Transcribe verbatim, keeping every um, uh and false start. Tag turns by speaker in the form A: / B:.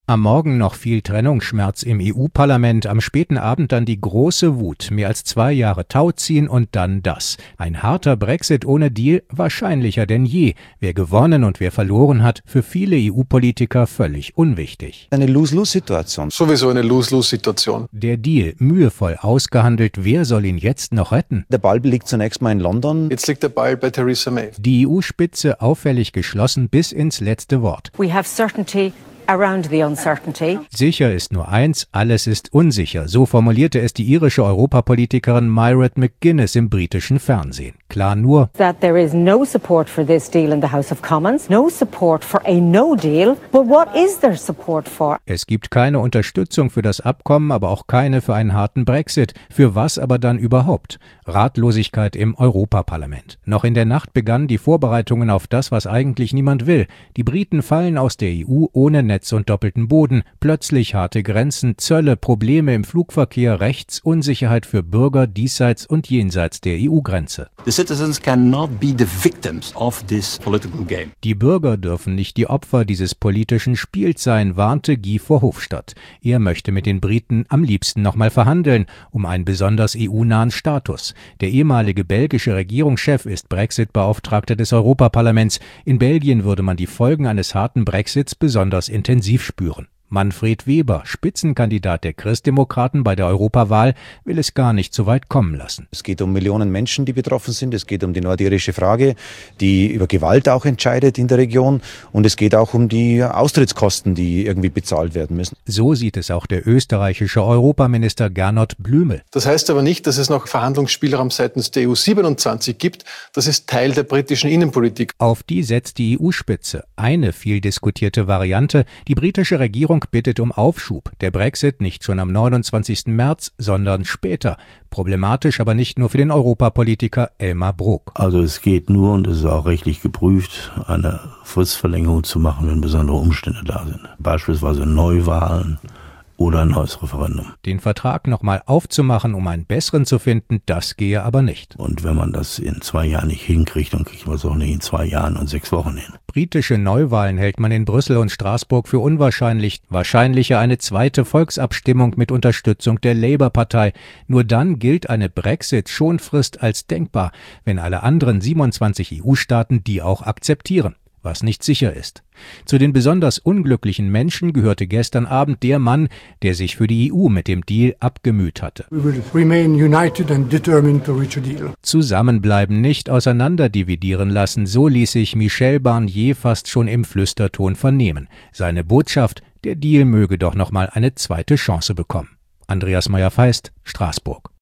A: Am Morgen noch viel Trennungsschmerz im E U-Parlament, am späten Abend dann die große Wut. Mehr als zwei Jahre Tauziehen und dann das. Ein harter Brexit ohne Deal, wahrscheinlicher denn je. Wer gewonnen und wer verloren hat, für viele E U-Politiker völlig unwichtig.
B: Eine Lose-Lose-Situation.
C: Sowieso eine Lose-Lose-Situation.
A: Der Deal, mühevoll ausgehandelt, wer soll ihn jetzt noch retten?
B: Der Ball liegt zunächst mal in London.
C: Jetzt liegt der Ball bei Theresa May.
A: Die E U-Spitze auffällig geschlossen bis ins letzte Wort.
D: We have certainty around the uncertainty.
A: Sicher ist nur eins, alles ist unsicher. So formulierte es die irische Europapolitikerin Mairead McGuinness im britischen Fernsehen. Klar nur,
D: That there is no support for this deal in the House of Commons, no support for a no deal, but what is there support for?
A: es gibt keine Unterstützung für das Abkommen, aber auch keine für einen harten Brexit. Für was aber dann überhaupt? Ratlosigkeit im Europaparlament. Noch in der Nacht begannen die Vorbereitungen auf das, was eigentlich niemand will. Die Briten fallen aus der E U ohne Netz und doppelten Boden. Plötzlich harte Grenzen, Zölle, Probleme im Flugverkehr, Rechts, Unsicherheit für Bürger diesseits und jenseits der E U-Grenze.
E: The citizens cannot be the victims of this political game.
A: Die Bürger dürfen nicht die Opfer dieses politischen Spiels sein, warnte Guy Verhofstadt. Er möchte mit den Briten am liebsten nochmal verhandeln, um einen besonders E U-nahen Status. Der ehemalige belgische Regierungschef ist Brexit-Beauftragter des Europaparlaments. In Belgien würde man die Folgen eines harten Brexits besonders intensiv spüren. Manfred Weber, Spitzenkandidat der Christdemokraten bei der Europawahl, will es gar nicht so weit kommen lassen.
B: Es geht um Millionen Menschen, die betroffen sind. Es geht um die nordirische Frage, die über Gewalt auch entscheidet in der Region. Und es geht auch um die Austrittskosten, die irgendwie bezahlt werden müssen.
A: So sieht es auch der österreichische Europaminister Gernot Blümel.
C: Das heißt aber nicht, dass es noch Verhandlungsspielraum seitens der E U siebenundzwanzig gibt. Das ist Teil der britischen Innenpolitik.
A: Auf die setzt die E U-Spitze. Eine viel diskutierte Variante, die britische Regierung bittet um Aufschub. Der Brexit nicht schon am neunundzwanzigsten März, sondern später. Problematisch aber nicht nur für den Europapolitiker Elmar Brok.
F: Also es geht nur, und es ist auch rechtlich geprüft, eine Fristverlängerung zu machen, wenn besondere Umstände da sind. Beispielsweise Neuwahlen oder ein neues Referendum.
A: Den Vertrag nochmal aufzumachen, um einen besseren zu finden, das gehe aber nicht.
F: Und wenn man das in zwei Jahren nicht hinkriegt, dann kriegt man es auch nicht in zwei Jahren und sechs Wochen hin.
A: Britische Neuwahlen hält man in Brüssel und Straßburg für unwahrscheinlich. Wahrscheinlicher eine zweite Volksabstimmung mit Unterstützung der Labour-Partei. Nur dann gilt eine Brexit-Schonfrist als denkbar, wenn alle anderen siebenundzwanzig E U-Staaten die auch akzeptieren. Was nicht sicher ist. Zu den besonders unglücklichen Menschen gehörte gestern Abend der Mann, der sich für die E U mit dem Deal abgemüht hatte.
G: We will remain united and determined to reach a deal.
A: Zusammenbleiben, nicht auseinanderdividieren lassen, so ließ sich Michel Barnier fast schon im Flüsterton vernehmen. Seine Botschaft, der Deal möge doch noch mal eine zweite Chance bekommen. Andreas Meyer-Feist, Straßburg.